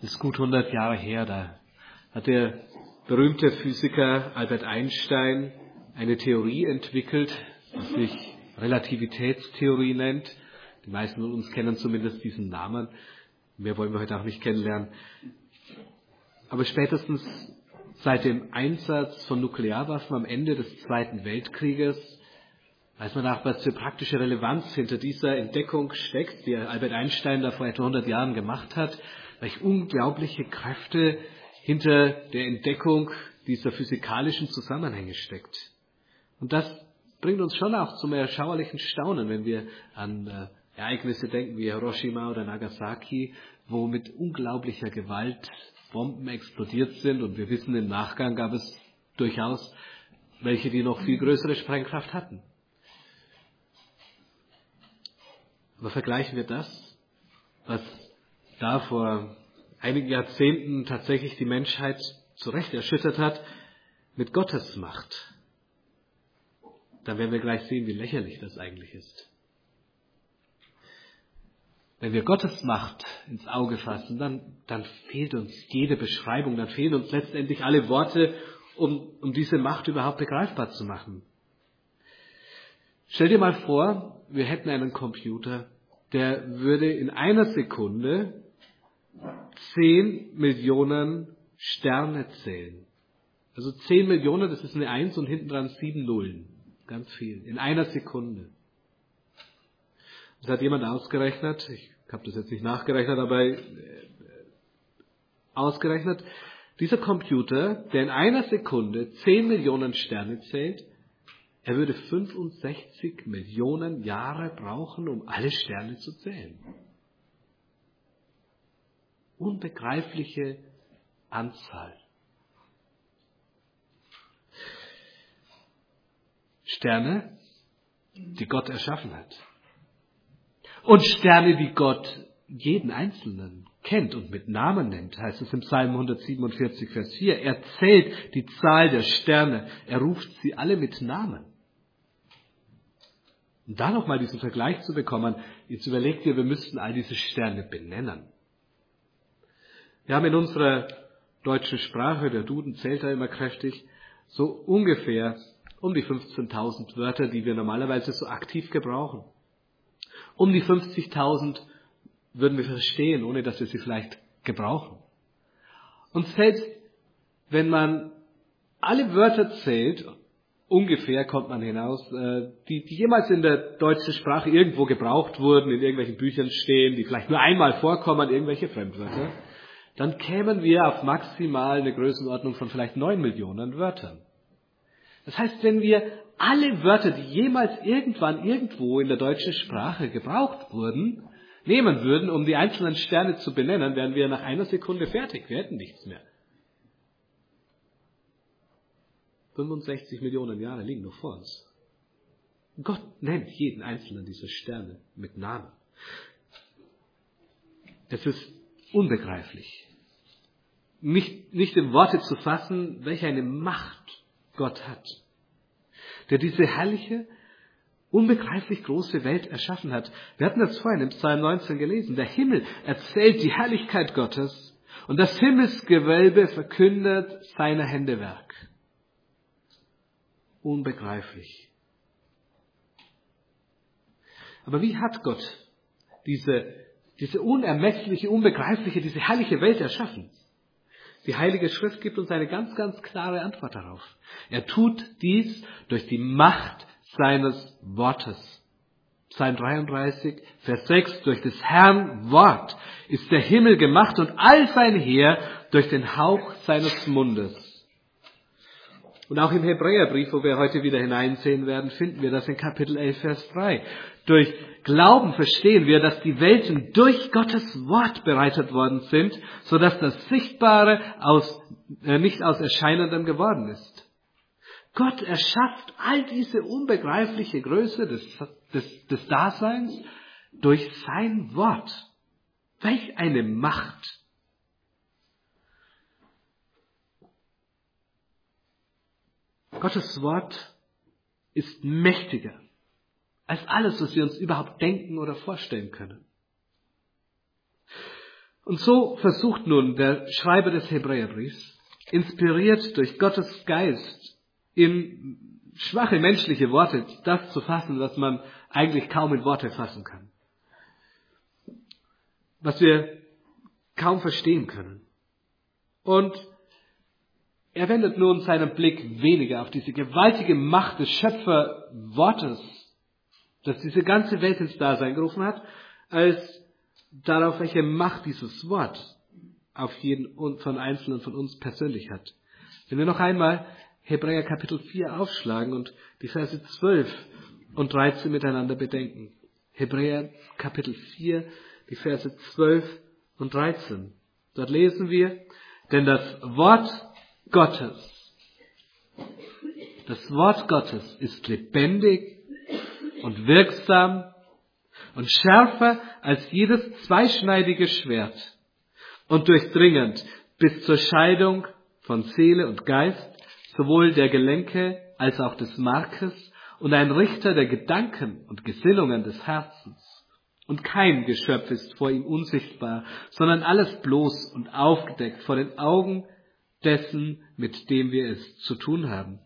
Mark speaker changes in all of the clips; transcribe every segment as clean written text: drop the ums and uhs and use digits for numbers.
Speaker 1: Das ist gut 100 Jahre her, da hat der berühmte Physiker Albert Einstein eine Theorie entwickelt, die sich Relativitätstheorie nennt. Die meisten von uns kennen zumindest diesen Namen. Mehr wollen wir heute auch nicht kennenlernen. Aber spätestens seit dem Einsatz von Nuklearwaffen am Ende des Zweiten Weltkrieges weiß man auch, was für praktische Relevanz hinter dieser Entdeckung steckt, die Albert Einstein da vor etwa 100 Jahren gemacht hat, welche unglaubliche Kräfte hinter der Entdeckung dieser physikalischen Zusammenhänge steckt. Und das bringt uns schon auch zum erschauerlichen Staunen, wenn wir an Ereignisse denken wie Hiroshima oder Nagasaki, wo mit unglaublicher Gewalt Bomben explodiert sind. Und wir wissen, im Nachgang gab es durchaus welche, die noch viel größere Sprengkraft hatten. Aber vergleichen wir das, was da vor einigen Jahrzehnten tatsächlich die Menschheit zu Recht erschüttert hat, mit Gottes Macht. Dann werden wir gleich sehen, wie lächerlich das eigentlich ist. Wenn wir Gottes Macht ins Auge fassen, dann fehlt uns jede Beschreibung, dann fehlen uns letztendlich alle Worte, um diese Macht überhaupt begreifbar zu machen. Stell dir mal vor, wir hätten einen Computer, der würde in einer Sekunde 10 Millionen Sterne zählen. Also 10 Millionen, das ist eine 1 und hinten dran 7 Nullen. Ganz viel. In einer Sekunde. Das hat jemand ausgerechnet, ich habe das jetzt nicht nachgerechnet, aber ausgerechnet, dieser Computer, der in einer Sekunde 10 Millionen Sterne zählt, er würde 65 Millionen Jahre brauchen, um alle Sterne zu zählen. Unbegreifliche Anzahl. Sterne, die Gott erschaffen hat. Und Sterne, die Gott jeden Einzelnen kennt und mit Namen nennt, heißt es im Psalm 147, Vers 4. Er zählt die Zahl der Sterne, er ruft sie alle mit Namen. Und da nochmal diesen Vergleich zu bekommen, jetzt überlegt ihr, wir müssten all diese Sterne benennen. Wir haben in unserer deutschen Sprache, der Duden zählt da immer kräftig, so ungefähr um die 15.000 Wörter, die wir normalerweise so aktiv gebrauchen. Um die 50.000 würden wir verstehen, ohne dass wir sie vielleicht gebrauchen. Und selbst wenn man alle Wörter zählt, ungefähr kommt man hinaus, die jemals in der deutschen Sprache irgendwo gebraucht wurden, in irgendwelchen Büchern stehen, die vielleicht nur einmal vorkommen, irgendwelche Fremdwörter, dann kämen wir auf maximal eine Größenordnung von vielleicht 9 Millionen Wörtern. Das heißt, wenn wir alle Wörter, die jemals irgendwann irgendwo in der deutschen Sprache gebraucht wurden, nehmen würden, um die einzelnen Sterne zu benennen, wären wir nach einer Sekunde fertig. Wir hätten nichts mehr. 65 Millionen Jahre liegen noch vor uns. Gott nennt jeden einzelnen dieser Sterne mit Namen. Es ist unbegreiflich. Nicht in Worte zu fassen, welche eine Macht Gott hat, der diese herrliche, unbegreiflich große Welt erschaffen hat. Wir hatten das vorhin im Psalm 19 gelesen. Der Himmel erzählt die Herrlichkeit Gottes und das Himmelsgewölbe verkündet seine Hände Werk. Unbegreiflich. Aber wie hat Gott diese unermessliche, unbegreifliche, diese herrliche Welt erschaffen? Die Heilige Schrift gibt uns eine ganz, ganz klare Antwort darauf. Er tut dies durch die Macht seines Wortes. Psalm 33, Vers 6. Durch des Herrn Wort ist der Himmel gemacht und all sein Heer durch den Hauch seines Mundes. Und auch im Hebräerbrief, wo wir heute wieder hineinsehen werden, finden wir das in Kapitel 11, Vers 3. Durch Glauben verstehen wir, dass die Welten durch Gottes Wort bereitet worden sind, sodass das Sichtbare nicht aus Erscheinendem geworden ist. Gott erschafft all diese unbegreifliche Größe des Daseins durch sein Wort. Welch eine Macht! Gottes Wort ist mächtiger als alles, was wir uns überhaupt denken oder vorstellen können. Und so versucht nun der Schreiber des Hebräerbriefs, inspiriert durch Gottes Geist, in schwache menschliche Worte das zu fassen, was man eigentlich kaum in Worte fassen kann. Was wir kaum verstehen können. Und er wendet nun seinen Blick weniger auf diese gewaltige Macht des Schöpferwortes, das diese ganze Welt ins Dasein gerufen hat, als darauf, welche Macht dieses Wort auf jeden von Einzelnen von uns persönlich hat. Wenn wir noch einmal Hebräer Kapitel 4 aufschlagen und die Verse 12 und 13 miteinander bedenken. Hebräer Kapitel 4, die Verse 12 und 13. Dort lesen wir, denn das Wort Gottes ist lebendig und wirksam und schärfer als jedes zweischneidige Schwert und durchdringend bis zur Scheidung von Seele und Geist, sowohl der Gelenke als auch des Markes und ein Richter der Gedanken und Gesinnungen des Herzens. Und kein Geschöpf ist vor ihm unsichtbar, sondern alles bloß und aufgedeckt vor den Augen dessen, mit dem wir es zu tun haben.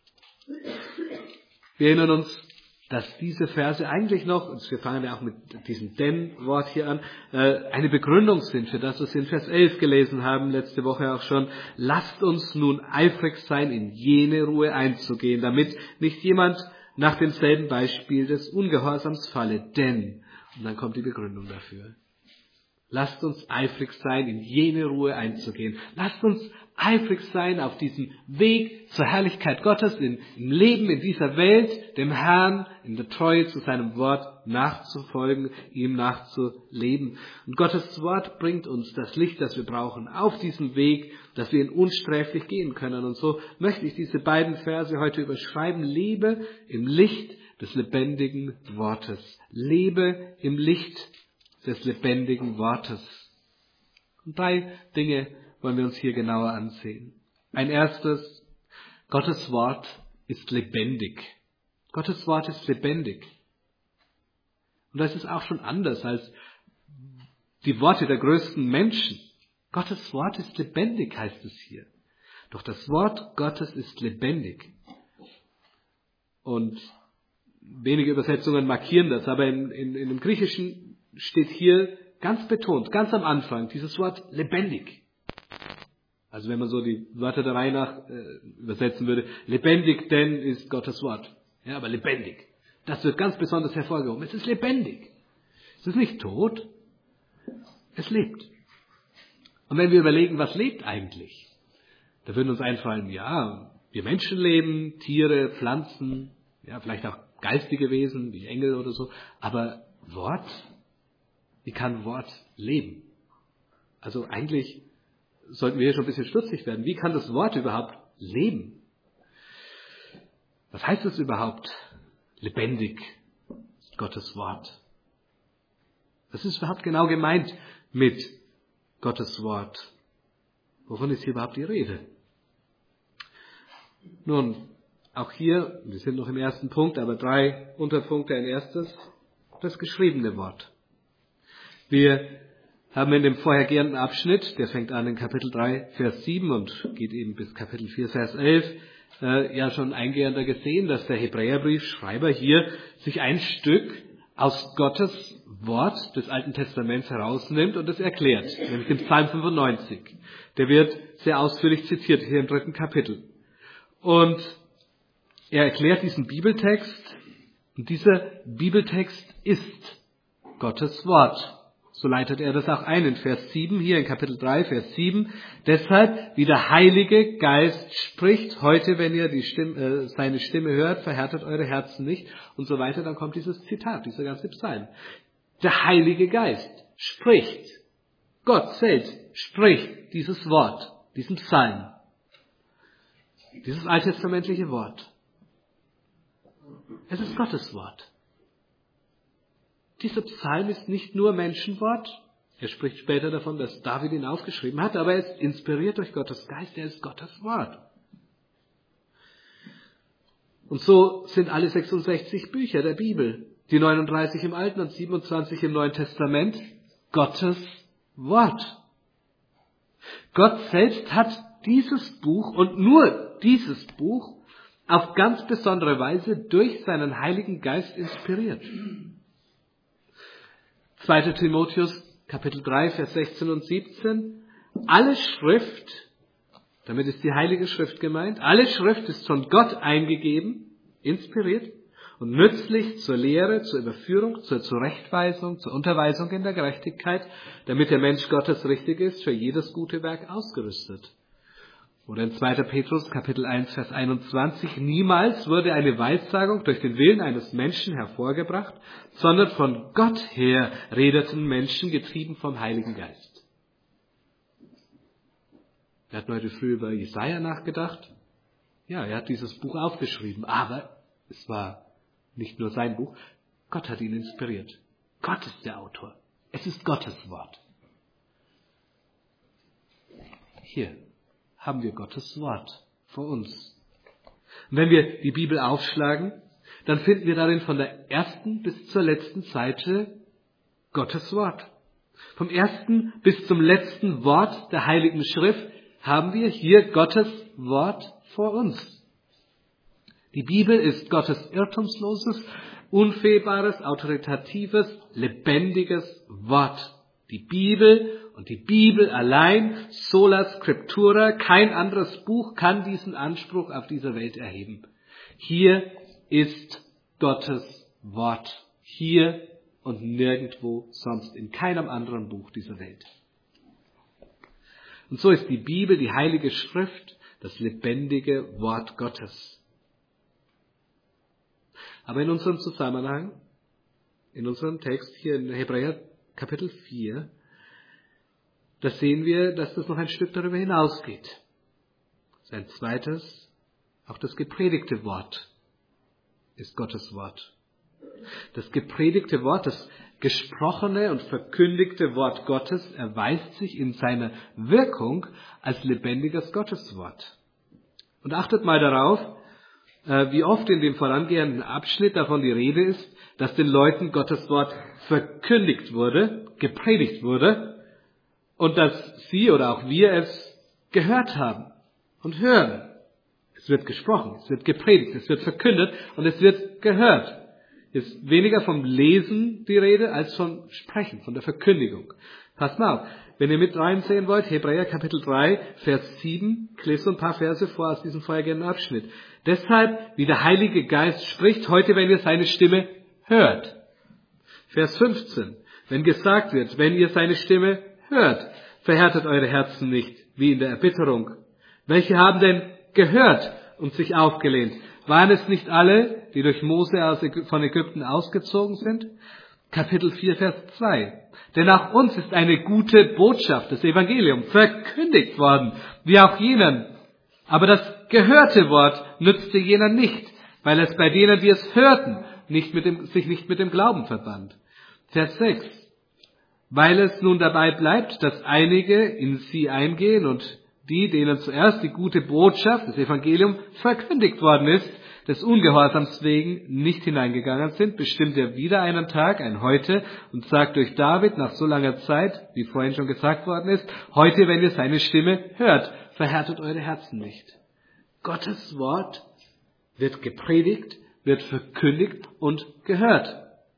Speaker 1: Wir erinnern uns, dass diese Verse eigentlich noch, und wir fangen ja auch mit diesem Denn-Wort hier an, eine Begründung sind für das, was wir in Vers 11 gelesen haben, letzte Woche auch schon. Lasst uns nun eifrig sein, in jene Ruhe einzugehen, damit nicht jemand nach demselben Beispiel des Ungehorsams falle. Denn, und dann kommt die Begründung dafür. Lasst uns eifrig sein, in jene Ruhe einzugehen. Lasst uns eifrig sein auf diesem Weg zur Herrlichkeit Gottes, im Leben in dieser Welt, dem Herrn in der Treue zu seinem Wort nachzufolgen, ihm nachzuleben. Und Gottes Wort bringt uns das Licht, das wir brauchen, auf diesem Weg, dass wir ihn unsträflich gehen können. Und so möchte ich diese beiden Verse heute überschreiben. Lebe im Licht des lebendigen Wortes. Lebe im Licht des lebendigen Wortes. Und 3 Dinge wollen wir uns hier genauer ansehen. Ein erstes, Gottes Wort ist lebendig. Gottes Wort ist lebendig. Und das ist auch schon anders als die Worte der größten Menschen. Gottes Wort ist lebendig, heißt es hier. Doch das Wort Gottes ist lebendig. Und wenige Übersetzungen markieren das, aber in dem Griechischen steht hier ganz betont, ganz am Anfang, dieses Wort lebendig. Also wenn man so die Wörter der Reihe nach übersetzen würde, lebendig denn ist Gottes Wort. Ja, aber lebendig. Das wird ganz besonders hervorgehoben. Es ist lebendig. Es ist nicht tot. Es lebt. Und wenn wir überlegen, was lebt eigentlich, da würden uns einfallen, ja, wir Menschen leben, Tiere, Pflanzen, ja, vielleicht auch geistige Wesen, wie Engel oder so, aber Wort, wie kann Wort leben? Also eigentlich sollten wir hier schon ein bisschen stutzig werden. Wie kann das Wort überhaupt leben? Was heißt es überhaupt? Lebendig ist Gottes Wort. Was ist überhaupt genau gemeint mit Gottes Wort? Wovon ist hier überhaupt die Rede? Nun, auch hier, wir sind noch im ersten Punkt, aber 3 Unterpunkte. Ein erstes, das geschriebene Wort. Wir haben in dem vorhergehenden Abschnitt, der fängt an in Kapitel 3, Vers 7 und geht eben bis Kapitel 4, Vers 11, ja schon eingehender gesehen, dass der Hebräerbriefschreiber hier sich ein Stück aus Gottes Wort des Alten Testaments herausnimmt und es erklärt, nämlich den Psalm 95. Der wird sehr ausführlich zitiert hier im 3. Kapitel. Und er erklärt diesen Bibeltext, und dieser Bibeltext ist Gottes Wort. So leitet er das auch ein in Vers 7, hier in Kapitel 3, Vers 7. Deshalb, wie der Heilige Geist spricht, heute, wenn ihr seine Stimme hört, verhärtet eure Herzen nicht und so weiter. Dann kommt dieses Zitat, dieser ganze Psalm. Der Heilige Geist spricht. Gott selbst spricht dieses Wort, diesen Psalm. Dieses alttestamentliche Wort. Es ist Gottes Wort. Dieser Psalm ist nicht nur Menschenwort. Er spricht später davon, dass David ihn aufgeschrieben hat, aber er ist inspiriert durch Gottes Geist, er ist Gottes Wort. Und so sind alle 66 Bücher der Bibel, die 39 im Alten und 27 im Neuen Testament, Gottes Wort. Gott selbst hat dieses Buch und nur dieses Buch auf ganz besondere Weise durch seinen Heiligen Geist inspiriert. 2. Timotheus, Kapitel 3, Vers 16 und 17. Alle Schrift, damit ist die Heilige Schrift gemeint, alle Schrift ist von Gott eingegeben, inspiriert und nützlich zur Lehre, zur Überführung, zur Zurechtweisung, zur Unterweisung in der Gerechtigkeit, damit der Mensch Gottes richtig ist, für jedes gute Werk ausgerüstet. Oder in 2. Petrus, Kapitel 1, Vers 21, niemals wurde eine Weissagung durch den Willen eines Menschen hervorgebracht, sondern von Gott her redeten Menschen, getrieben vom Heiligen Geist. Wir hatten heute früh über Jesaja nachgedacht. Ja, er hat dieses Buch aufgeschrieben, aber es war nicht nur sein Buch, Gott hat ihn inspiriert. Gott ist der Autor. Es ist Gottes Wort. Hier haben wir Gottes Wort vor uns. Und wenn wir die Bibel aufschlagen, dann finden wir darin von der ersten bis zur letzten Seite Gottes Wort. Vom ersten bis zum letzten Wort der Heiligen Schrift haben wir hier Gottes Wort vor uns. Die Bibel ist Gottes irrtumsloses, unfehlbares, autoritatives, lebendiges Wort. Die Bibel und die Bibel allein, sola scriptura, kein anderes Buch kann diesen Anspruch auf dieser Welt erheben. Hier ist Gottes Wort. Hier und nirgendwo sonst, in keinem anderen Buch dieser Welt. Und so ist die Bibel, die Heilige Schrift, das lebendige Wort Gottes. Aber in unserem Zusammenhang, in unserem Text hier in Hebräer Kapitel 4, da sehen wir, dass das noch ein Stück darüber hinausgeht. Sein zweites, auch das gepredigte Wort ist Gottes Wort. Das gepredigte Wort, das gesprochene und verkündigte Wort Gottes erweist sich in seiner Wirkung als lebendiges Gotteswort. Und achtet mal darauf, wie oft in dem vorangehenden Abschnitt davon die Rede ist, dass den Leuten Gottes Wort verkündigt wurde, gepredigt wurde und dass sie oder auch wir es gehört haben und hören. Es wird gesprochen, es wird gepredigt, es wird verkündet und es wird gehört. Ist weniger vom Lesen die Rede als vom Sprechen, von der Verkündigung. Passt mal auf, wenn ihr mit reinsehen wollt, Hebräer Kapitel 3, Vers 7, ich lese so ein paar Verse vor aus diesem vorhergehenden Abschnitt. Deshalb, wie der Heilige Geist spricht, heute, wenn ihr seine Stimme hört. Vers 15, wenn gesagt wird, wenn ihr seine Stimme hört, verhärtet eure Herzen nicht, wie in der Erbitterung. Welche haben denn gehört und sich aufgelehnt? Waren es nicht alle, die durch Mose von Ägypten ausgezogen sind? Kapitel 4, Vers 2. Denn auch uns ist eine gute Botschaft, das Evangelium, verkündigt worden, wie auch jenen. Aber das gehörte Wort nützte jener nicht, weil es bei denen, die es hörten, sich nicht mit dem Glauben verband. Vers 6. Weil es nun dabei bleibt, dass einige in sie eingehen und die, denen zuerst die gute Botschaft, das Evangelium, verkündigt worden ist, des Ungehorsams wegen nicht hineingegangen sind, bestimmt er wieder einen Tag, ein Heute, und sagt durch David nach so langer Zeit, wie vorhin schon gesagt worden ist, heute, wenn ihr seine Stimme hört, verhärtet eure Herzen nicht. Gottes Wort wird gepredigt, wird verkündigt und gehört.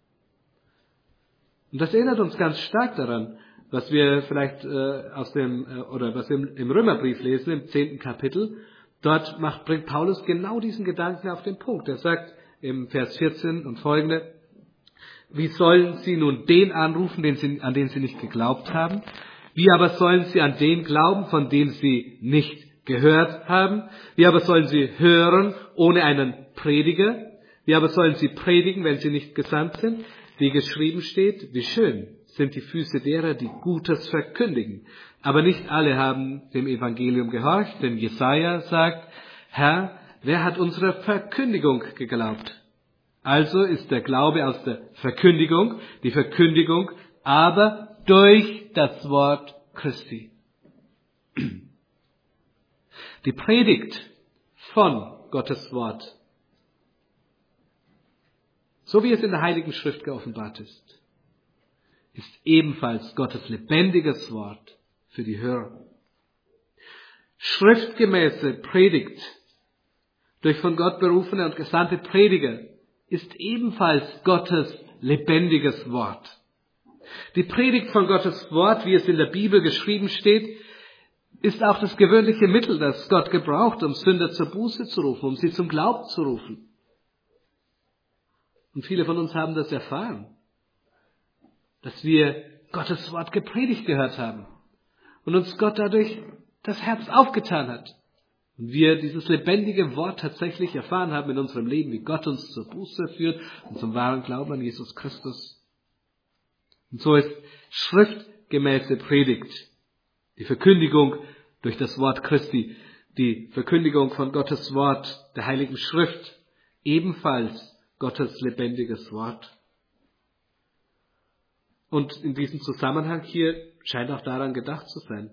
Speaker 1: Und das erinnert uns ganz stark daran, was wir vielleicht was wir im Römerbrief lesen, im 10. Kapitel. Dort bringt Paulus genau diesen Gedanken auf den Punkt. Er sagt im Vers 14 und folgende, wie sollen sie nun den anrufen, an den sie nicht geglaubt haben? Wie aber sollen sie an den glauben, von dem sie nicht gehört haben? Wie aber sollen sie hören ohne einen Prediger? Wie aber sollen sie predigen, wenn sie nicht gesandt sind? Wie geschrieben steht, wie schön sind die Füße derer, die Gutes verkündigen. Aber nicht alle haben dem Evangelium gehorcht, denn Jesaja sagt, Herr, wer hat unsere Verkündigung geglaubt? Also ist der Glaube aus der Verkündigung, die Verkündigung aber durch das Wort Christi. Die Predigt von Gottes Wort, so wie es in der Heiligen Schrift geoffenbart ist ebenfalls Gottes lebendiges Wort für die Hörer. schriftgemäße Predigt durch von Gott berufene und gesandte Prediger ist ebenfalls Gottes lebendiges Wort. Die Predigt von Gottes Wort, wie es in der Bibel geschrieben steht, ist auch das gewöhnliche Mittel, das Gott gebraucht, um Sünder zur Buße zu rufen, um sie zum Glauben zu rufen. Und viele von uns haben das erfahren, dass wir Gottes Wort gepredigt gehört haben und uns Gott dadurch das Herz aufgetan hat. Und wir dieses lebendige Wort tatsächlich erfahren haben in unserem Leben, wie Gott uns zur Buße führt und zum wahren Glauben an Jesus Christus. Und so ist schriftgemäße Predigt, die Verkündigung durch das Wort Christi, die Verkündigung von Gottes Wort, der Heiligen Schrift, ebenfalls Gottes lebendiges Wort. Und in diesem Zusammenhang hier scheint auch daran gedacht zu sein.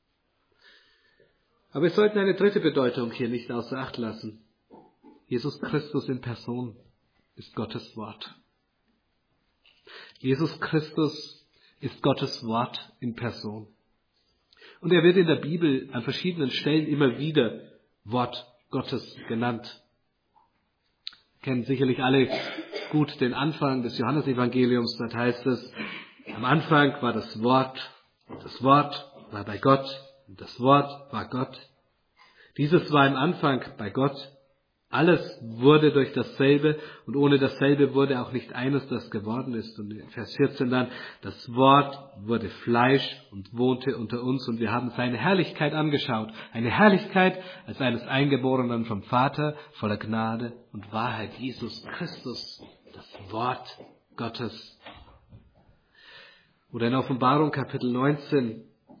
Speaker 1: Aber wir sollten eine dritte Bedeutung hier nicht außer Acht lassen. Jesus Christus in Person ist Gottes Wort. Jesus Christus ist Gottes Wort in Person. Und er wird in der Bibel an verschiedenen Stellen immer wieder Wort Gottes genannt. Wir kennen sicherlich alle gut den Anfang des Johannesevangeliums. Dort heißt es, am Anfang war das Wort, und das Wort war bei Gott, und das Wort war Gott. Dieses war im Anfang bei Gott. Alles wurde durch dasselbe und ohne dasselbe wurde auch nicht eines, das geworden ist. Und in Vers 14 dann, das Wort wurde Fleisch und wohnte unter uns und wir haben seine Herrlichkeit angeschaut. Eine Herrlichkeit als eines Eingeborenen vom Vater, voller Gnade und Wahrheit. Jesus Christus, das Wort Gottes. Oder in Offenbarung Kapitel 19,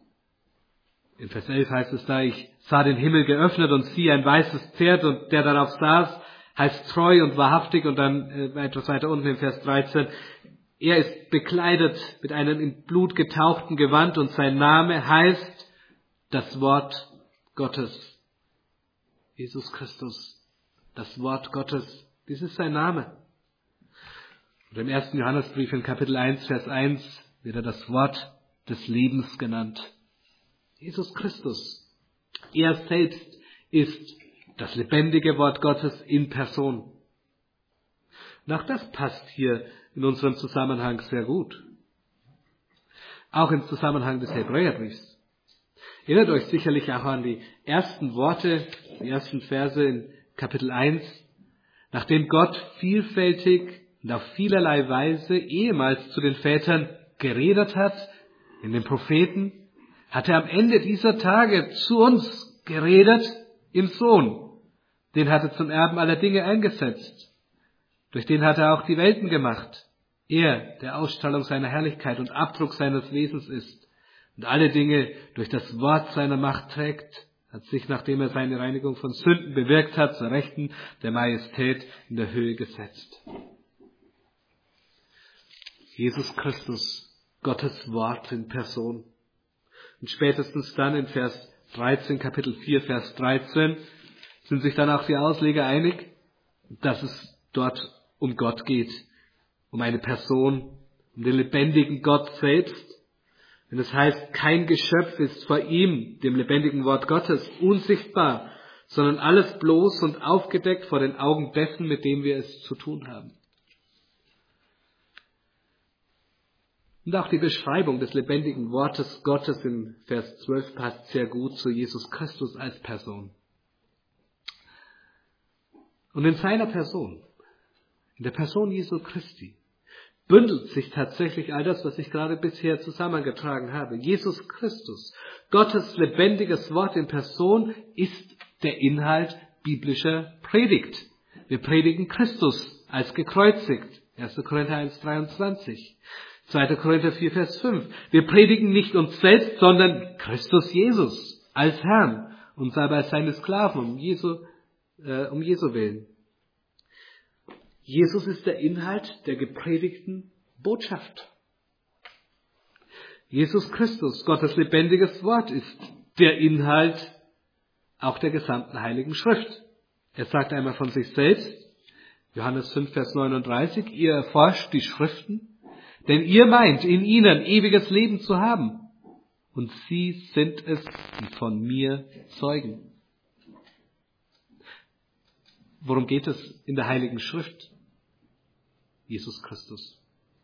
Speaker 1: in Vers 11 heißt es da, ich sah den Himmel geöffnet und siehe ein weißes Pferd und der darauf saß, heißt treu und wahrhaftig. Und dann etwas weiter unten in Vers 13, er ist bekleidet mit einem in Blut getauchten Gewand und sein Name heißt das Wort Gottes. Jesus Christus, das Wort Gottes, dies ist sein Name. Und im 1. Johannesbrief in Kapitel 1, Vers 1 wird er das Wort des Lebens genannt. Jesus Christus, er selbst ist das lebendige Wort Gottes in Person. Und auch das passt hier in unserem Zusammenhang sehr gut. Auch im Zusammenhang des Hebräerbriefs. Erinnert euch sicherlich auch an die ersten Worte, die ersten Verse in Kapitel 1, nachdem Gott vielfältig und auf vielerlei Weise ehemals zu den Vätern geredet hat, in den Propheten, hat er am Ende dieser Tage zu uns geredet im Sohn. Den hat er zum Erben aller Dinge eingesetzt. Durch den hat er auch die Welten gemacht. Er, der Ausstrahlung seiner Herrlichkeit und Abdruck seines Wesens ist und alle Dinge durch das Wort seiner Macht trägt, hat sich, nachdem er seine Reinigung von Sünden bewirkt hat, zur Rechten der Majestät in der Höhe gesetzt. Jesus Christus, Gottes Wort in Person. Und spätestens dann in Vers 13, Kapitel 4, Vers 13, sind sich dann auch die Ausleger einig, dass es dort um Gott geht, um eine Person, um den lebendigen Gott selbst. Denn es heißt, kein Geschöpf ist vor ihm, dem lebendigen Wort Gottes, unsichtbar, sondern alles bloß und aufgedeckt vor den Augen dessen, mit dem wir es zu tun haben. Und auch die Beschreibung des lebendigen Wortes Gottes in Vers 12 passt sehr gut zu Jesus Christus als Person. Und in seiner Person, in der Person Jesu Christi, bündelt sich tatsächlich all das, was ich gerade bisher zusammengetragen habe. Jesus Christus, Gottes lebendiges Wort in Person, ist der Inhalt biblischer Predigt. Wir predigen Christus als gekreuzigt. 1. Korinther 1, 23. 2. Korinther 4, Vers 5. Wir predigen nicht uns selbst, sondern Christus Jesus als Herrn und dabei seine Sklaven um Jesu willen. Jesus ist der Inhalt der gepredigten Botschaft. Jesus Christus, Gottes lebendiges Wort, ist der Inhalt auch der gesamten Heiligen Schrift. Er sagt einmal von sich selbst, Johannes 5, Vers 39, ihr erforscht die Schriften, denn ihr meint, in ihnen ewiges Leben zu haben. und sie sind es, die von mir zeugen. Worum geht es in der Heiligen Schrift? Jesus Christus.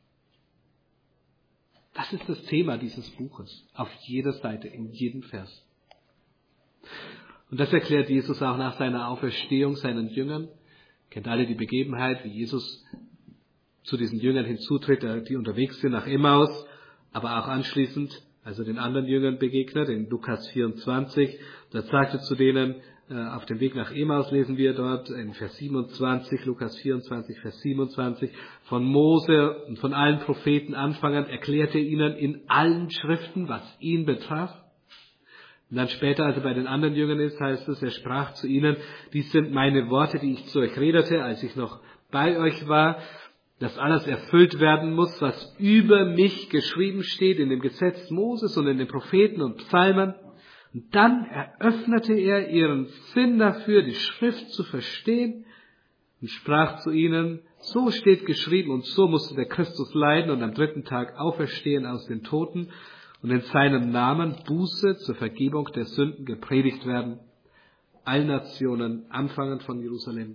Speaker 1: Das ist das Thema dieses Buches, auf jeder Seite, in jedem Vers. Und das erklärt Jesus auch nach seiner Auferstehung seinen Jüngern. Kennt alle die Begebenheit, wie Jesus zu diesen Jüngern hinzutritt, die unterwegs sind nach Emmaus, aber auch anschließend, als er den anderen Jüngern begegnet, in Lukas 24. Da sagt er zu denen, auf dem Weg nach Emmaus lesen wir dort in Vers 27, Lukas 24, Vers 27, von Mose und von allen Propheten anfangend erklärte er ihnen in allen Schriften, was ihn betraf. Und dann später, als er bei den anderen Jüngern ist, heißt es, er sprach zu ihnen, dies sind meine Worte, die ich zu euch redete, als ich noch bei euch war, dass alles erfüllt werden muss, was über mich geschrieben steht in dem Gesetz Moses und in den Propheten und Psalmen. Und dann eröffnete er ihren Sinn dafür, die Schrift zu verstehen und sprach zu ihnen, so steht geschrieben und so musste der Christus leiden und am 3. Tag auferstehen aus den Toten und in seinem Namen Buße zur Vergebung der Sünden gepredigt werden, allen Nationen, anfangend von Jerusalem.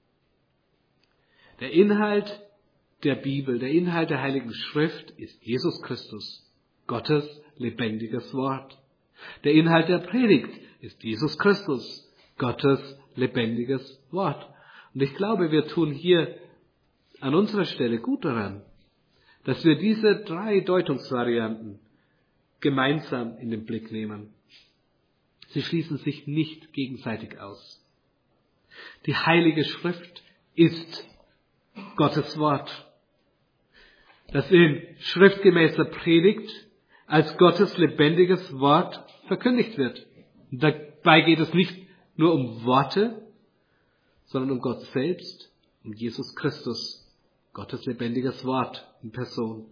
Speaker 1: Der Inhalt der Bibel, der Inhalt der Heiligen Schrift ist Jesus Christus, Gottes lebendiges Wort. Der Inhalt der Predigt ist Jesus Christus, Gottes lebendiges Wort. Und ich glaube, wir tun hier an unserer Stelle gut daran, dass wir diese 3 Deutungsvarianten gemeinsam in den Blick nehmen. Sie schließen sich nicht gegenseitig aus. Die Heilige Schrift ist Gottes Wort, das in schriftgemäßer Predigt als Gottes lebendiges Wort verkündigt wird. Und dabei geht es nicht nur um Worte, sondern um Gott selbst, um Jesus Christus, Gottes lebendiges Wort in Person.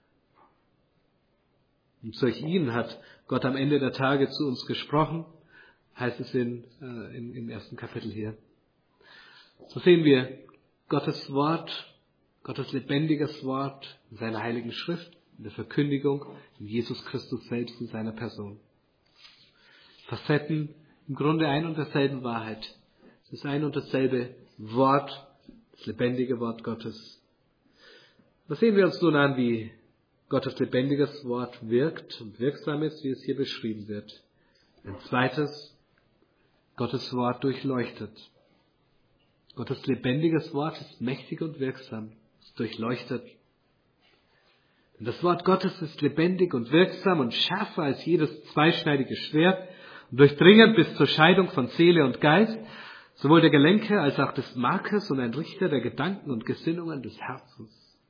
Speaker 1: Und durch ihn hat Gott am Ende der Tage zu uns gesprochen, heißt es im 1. Kapitel hier. So sehen wir Gottes Wort, Gottes lebendiges Wort in seiner Heiligen Schrift, in der Verkündigung, in Jesus Christus selbst in seiner Person. Facetten im Grunde ein und derselben Wahrheit. Es ist ein und dasselbe Wort, das lebendige Wort Gottes. Was sehen wir uns nun an, wie Gottes lebendiges Wort wirkt und wirksam ist, wie es hier beschrieben wird. Ein zweites, Gottes Wort durchleuchtet. Gottes lebendiges Wort ist mächtig und wirksam, ist durchleuchtet. Denn das Wort Gottes ist lebendig und wirksam und schärfer als jedes zweischneidige Schwert und durchdringend bis zur Scheidung von Seele und Geist, sowohl der Gelenke als auch des Markes und ein Richter der Gedanken und Gesinnungen des Herzens.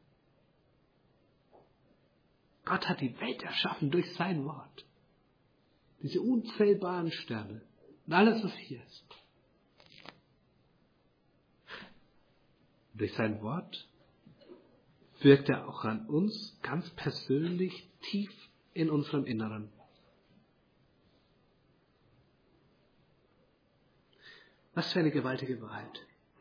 Speaker 1: Gott hat die Welt erschaffen durch sein Wort. Diese unzählbaren Sterne und alles, was hier ist. Durch sein Wort wirkt er auch an uns ganz persönlich tief in unserem Inneren. Was für eine gewaltige Wahrheit.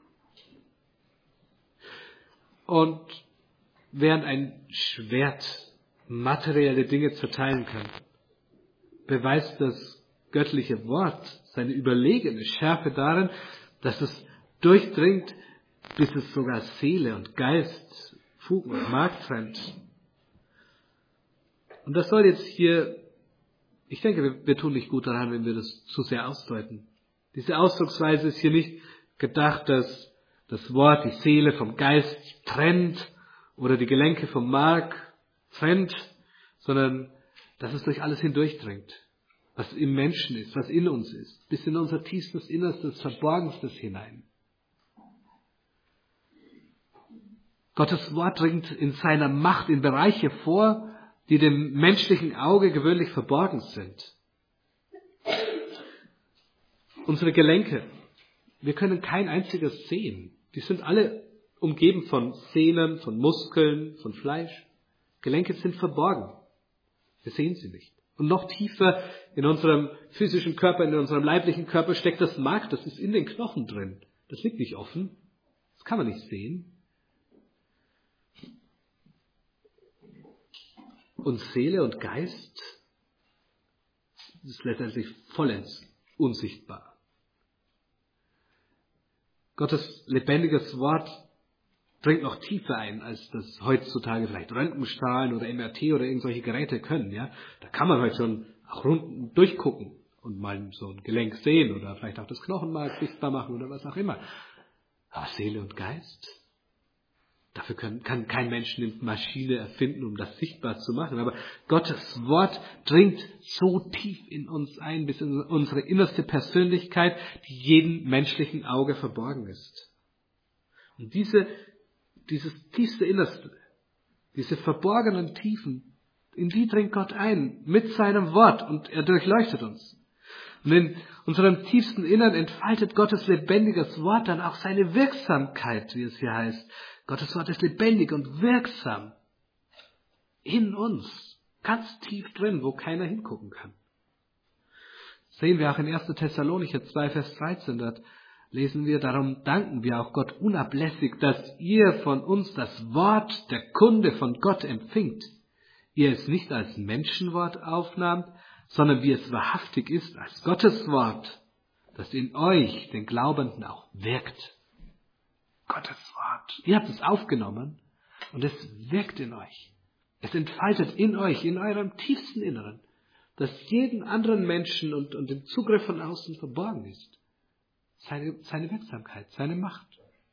Speaker 1: Und während ein Schwert materielle Dinge zerteilen kann, beweist das göttliche Wort seine überlegene Schärfe darin, dass es durchdringt, bis es sogar Seele und Geist, Fug und Mark trennt. Und das soll jetzt hier, ich denke, wir tun nicht gut daran, wenn wir das zu sehr ausdeuten. Diese Ausdrucksweise ist hier nicht gedacht, dass das Wort die Seele vom Geist trennt oder die Gelenke vom Mark trennt, sondern dass es durch alles hindurchdringt, was im Menschen ist, was in uns ist, bis in unser tiefstes, innerstes, verborgenstes hinein. Gottes Wort dringt in seiner Macht in Bereiche vor, die dem menschlichen Auge gewöhnlich verborgen sind. Unsere Gelenke, wir können kein einziges sehen. Die sind alle umgeben von Sehnen, von Muskeln, von Fleisch. Gelenke sind verborgen. Wir sehen sie nicht. Und noch tiefer in unserem physischen Körper, in unserem leiblichen Körper steckt das Mark, das ist in den Knochen drin. Das liegt nicht offen. Das kann man nicht sehen. Und Seele und Geist, ist letztendlich vollends unsichtbar. Gottes lebendiges Wort dringt noch tiefer ein, als das heutzutage vielleicht Röntgenstrahlen oder MRT oder irgendwelche Geräte können. Ja? Da kann man heute schon auch rund durchgucken und mal so ein Gelenk sehen oder vielleicht auch das Knochenmark sichtbar machen oder was auch immer. Aber Seele und Geist, dafür kann kein Mensch eine Maschine erfinden, um das sichtbar zu machen. Aber Gottes Wort dringt so tief in uns ein, bis in unsere innerste Persönlichkeit, die jedem menschlichen Auge verborgen ist. Und dieses tiefste Innerste, diese verborgenen Tiefen, in die dringt Gott ein mit seinem Wort und er durchleuchtet uns. Und in unserem tiefsten Innern entfaltet Gottes lebendiges Wort dann auch seine Wirksamkeit, wie es hier heißt. Gottes Wort ist lebendig und wirksam in uns, ganz tief drin, wo keiner hingucken kann. Das sehen wir auch in 1. Thessalonicher 2, Vers 13, dort lesen wir, darum danken wir auch Gott unablässig, dass ihr von uns das Wort der Kunde von Gott empfingt. Ihr es nicht als Menschenwort aufnahmt, sondern wie es wahrhaftig ist, als Gottes Wort, das in euch, den Glaubenden, auch wirkt. Gottes Wort. Ihr habt es aufgenommen und es wirkt in euch. Es entfaltet in euch, in eurem tiefsten Inneren, das jeden anderen Menschen und dem Zugriff von außen verborgen ist. Seine Wirksamkeit, seine Macht.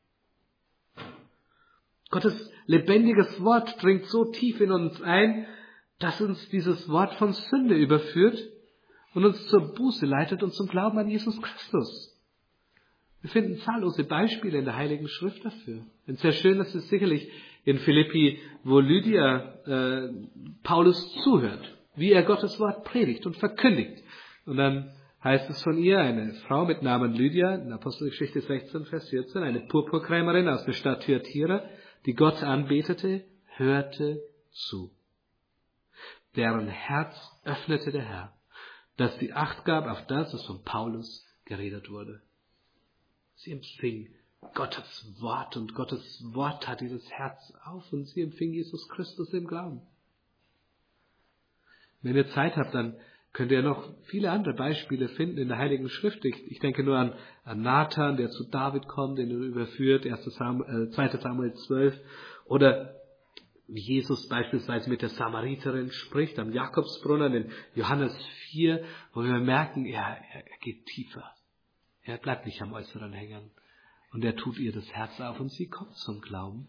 Speaker 1: Gottes lebendiges Wort dringt so tief in uns ein, dass uns dieses Wort von Sünde überführt und uns zur Buße leitet und zum Glauben an Jesus Christus. Wir finden zahllose Beispiele in der Heiligen Schrift dafür. Ein sehr schönes ist sicherlich in Philippi, wo Lydia Paulus zuhört, wie er Gottes Wort predigt und verkündigt. Und dann heißt es von ihr, eine Frau mit Namen Lydia, in Apostelgeschichte 16, Vers 14, eine Purpurkrämerin aus der Stadt Thyatira, die Gott anbetete, hörte zu. Deren Herz öffnete der Herr, dass sie Acht gab auf das, was von Paulus geredet wurde. Sie empfing Gottes Wort und Gottes Wort tat dieses Herz auf und sie empfing Jesus Christus im Glauben. Wenn ihr Zeit habt, dann könnt ihr noch viele andere Beispiele finden in der Heiligen Schrift. Ich denke nur an Nathan, der zu David kommt, den er überführt, 2. Samuel 12. Oder wie Jesus beispielsweise mit der Samariterin spricht, am Jakobsbrunnen in Johannes 4, wo wir merken, er geht tiefer. Er bleibt nicht am Äußeren hängen. Und er tut ihr das Herz auf und sie kommt zum Glauben.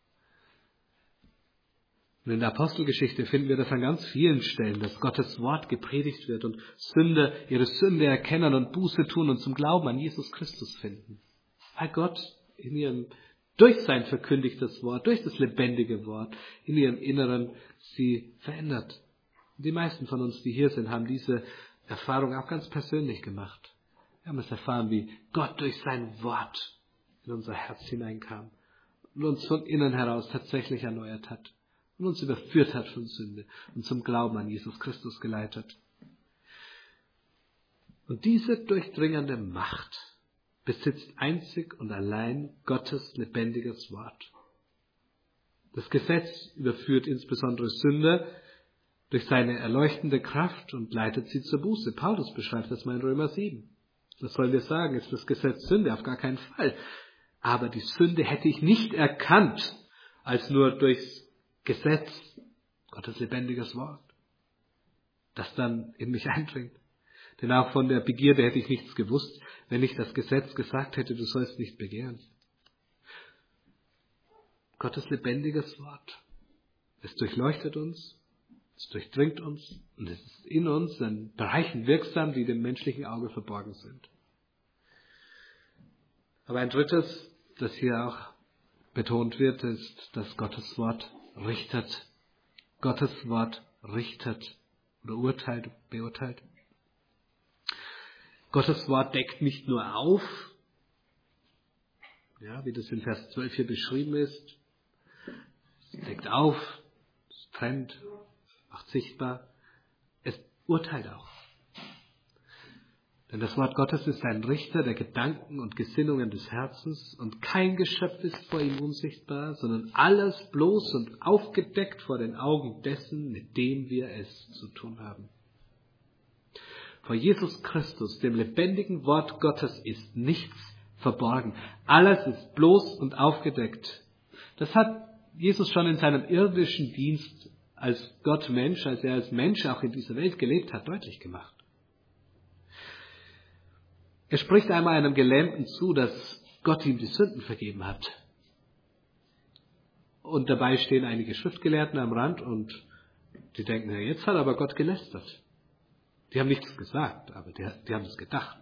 Speaker 1: Und in der Apostelgeschichte finden wir das an ganz vielen Stellen, dass Gottes Wort gepredigt wird und Sünder ihre Sünde erkennen und Buße tun und zum Glauben an Jesus Christus finden. Weil Gott durch sein verkündigtes Wort, durch das lebendige Wort in ihrem Inneren sie verändert. Und die meisten von uns, die hier sind, haben diese Erfahrung auch ganz persönlich gemacht. Wir haben es erfahren, wie Gott durch sein Wort in unser Herz hineinkam und uns von innen heraus tatsächlich erneuert hat und uns überführt hat von Sünde und zum Glauben an Jesus Christus geleitet. Und diese durchdringende Macht besitzt einzig und allein Gottes lebendiges Wort. Das Gesetz überführt insbesondere Sünder durch seine erleuchtende Kraft und leitet sie zur Buße. Paulus beschreibt das mal in Römer 7. Was sollen wir sagen? Ist das Gesetz Sünde? Auf gar keinen Fall. Aber die Sünde hätte ich nicht erkannt, als nur durchs Gesetz, Gottes lebendiges Wort, das dann in mich eindringt. Denn auch von der Begierde hätte ich nichts gewusst, wenn ich das Gesetz gesagt hätte, du sollst nicht begehren. Gottes lebendiges Wort, es durchleuchtet uns, es durchdringt uns und es ist in uns in Bereichen wirksam, die dem menschlichen Auge verborgen sind. Aber ein drittes, das hier auch betont wird, ist, dass Gottes Wort richtet. Gottes Wort richtet oder urteilt, beurteilt. Gottes Wort deckt nicht nur auf, ja, wie das in Vers 12 hier beschrieben ist. Es deckt auf, es trennt, macht sichtbar. Es urteilt auch. Denn das Wort Gottes ist ein Richter der Gedanken und Gesinnungen des Herzens und kein Geschöpf ist vor ihm unsichtbar, sondern alles bloß und aufgedeckt vor den Augen dessen, mit dem wir es zu tun haben. Vor Jesus Christus, dem lebendigen Wort Gottes, ist nichts verborgen. Alles ist bloß und aufgedeckt. Das hat Jesus schon in seinem irdischen Dienst als Gott Mensch, als er als Mensch auch in dieser Welt gelebt hat, deutlich gemacht. Er spricht einmal einem Gelähmten zu, dass Gott ihm die Sünden vergeben hat. Und dabei stehen einige Schriftgelehrten am Rand und die denken, ja, jetzt hat aber Gott gelästert. Die haben nichts gesagt, aber die haben es gedacht.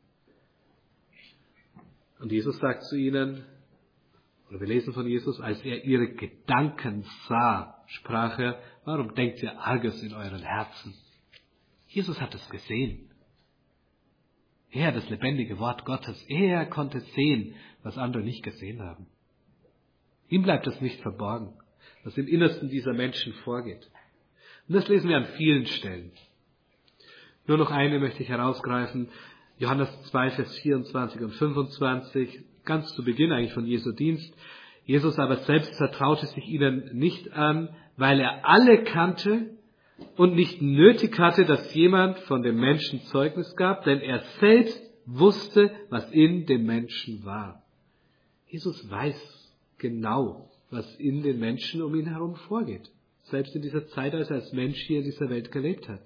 Speaker 1: Und Jesus sagt zu ihnen, oder wir lesen von Jesus, als er ihre Gedanken sah, sprach er, warum denkt ihr Arges in euren Herzen? Jesus hat es gesehen. Er, das lebendige Wort Gottes, er konnte sehen, was andere nicht gesehen haben. Ihm bleibt es nicht verborgen, was im Innersten dieser Menschen vorgeht. Und das lesen wir an vielen Stellen. Nur noch eine möchte ich herausgreifen. Johannes 2, Vers 24 und 25, ganz zu Beginn eigentlich von Jesu Dienst. Jesus aber selbst vertraute sich ihnen nicht an, weil er alle kannte und nicht nötig hatte, dass jemand von dem Menschen Zeugnis gab, denn er selbst wusste, was in dem Menschen war. Jesus weiß genau, was in den Menschen um ihn herum vorgeht. Selbst in dieser Zeit, als er als Mensch hier in dieser Welt gelebt hat.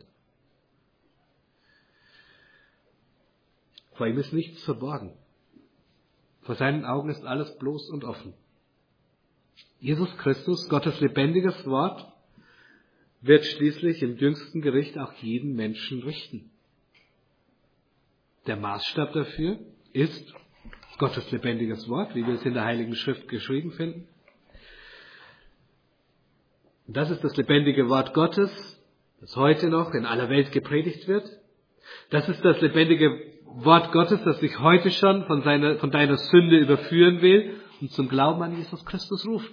Speaker 1: Vor ihm ist nichts verborgen. Vor seinen Augen ist alles bloß und offen. Jesus Christus, Gottes lebendiges Wort, wird schließlich im jüngsten Gericht auch jeden Menschen richten. Der Maßstab dafür ist Gottes lebendiges Wort, wie wir es in der Heiligen Schrift geschrieben finden. Das ist das lebendige Wort Gottes, das heute noch in aller Welt gepredigt wird. Das ist das lebendige Wort Gottes, das sich heute schon von deiner Sünde überführen will und zum Glauben an Jesus Christus ruft.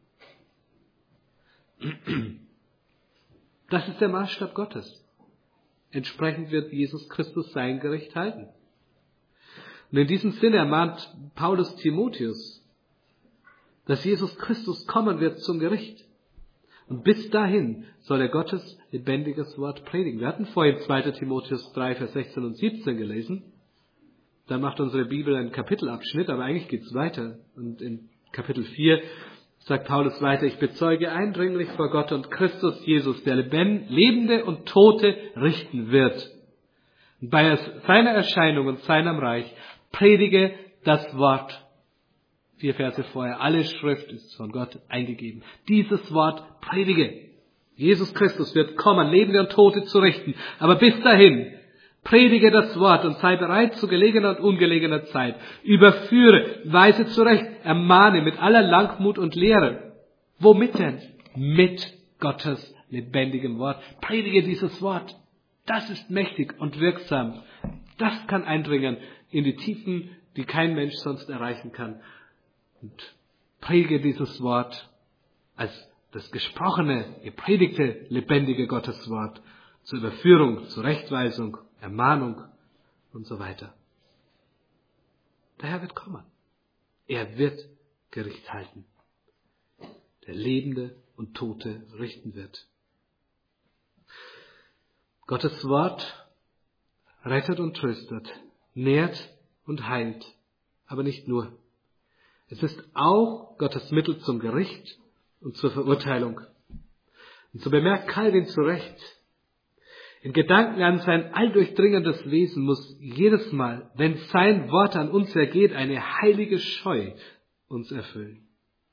Speaker 1: Das ist der Maßstab Gottes. Entsprechend wird Jesus Christus sein Gericht halten. Und in diesem Sinne ermahnt Paulus Timotheus, dass Jesus Christus kommen wird zum Gericht. Und bis dahin soll er Gottes lebendiges Wort predigen. Wir hatten vorhin 2. Timotheus 3, Vers 16 und 17 gelesen. Da macht unsere Bibel einen Kapitelabschnitt, aber eigentlich geht's weiter. Und in Kapitel 4 sagt Paulus weiter, ich bezeuge eindringlich vor Gott und Christus Jesus, der Lebende und Tote richten wird. Und bei seiner Erscheinung und seinem Reich predige das Wort. 4 Verse vorher, alle Schrift ist von Gott eingegeben. Dieses Wort predige. Jesus Christus wird kommen, Lebende und Tote zu richten. Aber bis dahin, predige das Wort und sei bereit zu gelegener und ungelegener Zeit. Überführe, weise zurecht, ermahne mit aller Langmut und Lehre. Womit denn? Mit Gottes lebendigem Wort. Predige dieses Wort. Das ist mächtig und wirksam. Das kann eindringen in die Tiefen, die kein Mensch sonst erreichen kann. Und predige dieses Wort als das gesprochene, gepredigte, lebendige Gotteswort zur Überführung, zur Rechtweisung, Ermahnung und so weiter. Der Herr wird kommen. Er wird Gericht halten. Der Lebende und Tote richten wird. Gottes Wort rettet und tröstet, nährt und heilt, aber nicht nur. Es ist auch Gottes Mittel zum Gericht und zur Verurteilung. Und so bemerkt Calvin zu Recht, in Gedanken an sein alldurchdringendes Wesen muss jedes Mal, wenn sein Wort an uns ergeht, eine heilige Scheu uns erfüllen.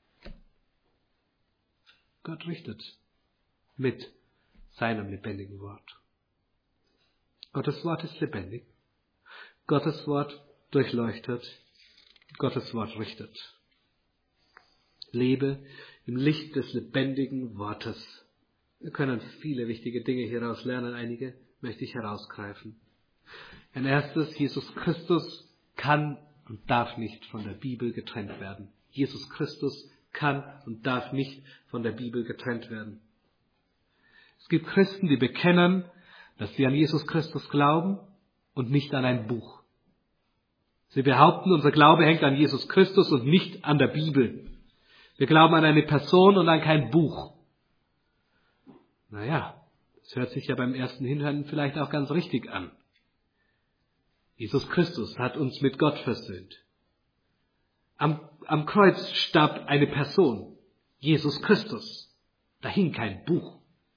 Speaker 1: Gott richtet mit seinem lebendigen Wort. Gottes Wort ist lebendig. Gottes Wort durchleuchtet. Gottes Wort richtet. Lebe im Licht des lebendigen Wortes. Wir können viele wichtige Dinge hieraus lernen. Einige möchte ich herausgreifen. Ein erstes, Jesus Christus kann und darf nicht von der Bibel getrennt werden. Jesus Christus kann und darf nicht von der Bibel getrennt werden. Es gibt Christen, die bekennen, dass sie an Jesus Christus glauben und nicht an ein Buch. Sie behaupten, unser Glaube hängt an Jesus Christus und nicht an der Bibel. Wir glauben an eine Person und an kein Buch. Naja, das hört sich ja beim ersten Hinhören vielleicht auch ganz richtig an. Jesus Christus hat uns mit Gott versöhnt. Am Kreuz starb eine Person, Jesus Christus. Da hing kein Buch.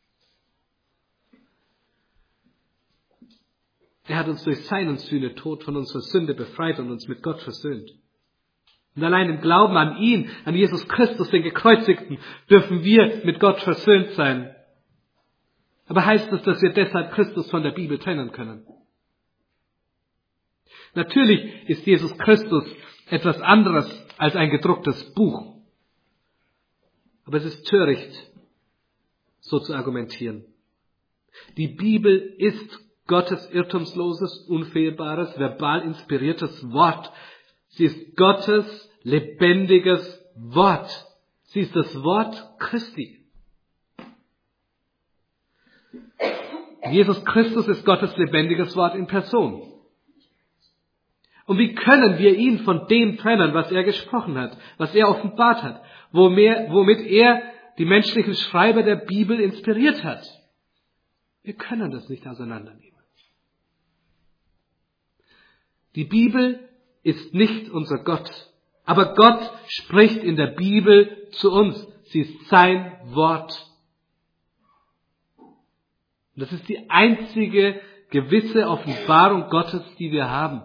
Speaker 1: Er hat uns durch seinen Sühnetod von unserer Sünde befreit und uns mit Gott versöhnt. Und allein im Glauben an ihn, an Jesus Christus, den Gekreuzigten, dürfen wir mit Gott versöhnt sein. Aber heißt das, dass wir deshalb Christus von der Bibel trennen können? Natürlich ist Jesus Christus etwas anderes als ein gedrucktes Buch. Aber es ist töricht, so zu argumentieren. Die Bibel ist Gottes irrtumsloses, unfehlbares, verbal inspiriertes Wort. Sie ist Gottes lebendiges Wort. Sie ist das Wort Christi. Jesus Christus ist Gottes lebendiges Wort in Person. Und wie können wir ihn von dem trennen, was er gesprochen hat, was er offenbart hat, womit er die menschlichen Schreiber der Bibel inspiriert hat? Wir können das nicht auseinandernehmen. Die Bibel ist nicht unser Gott, aber Gott spricht in der Bibel zu uns. Sie ist sein Wort. Und das ist die einzige gewisse Offenbarung Gottes, die wir haben.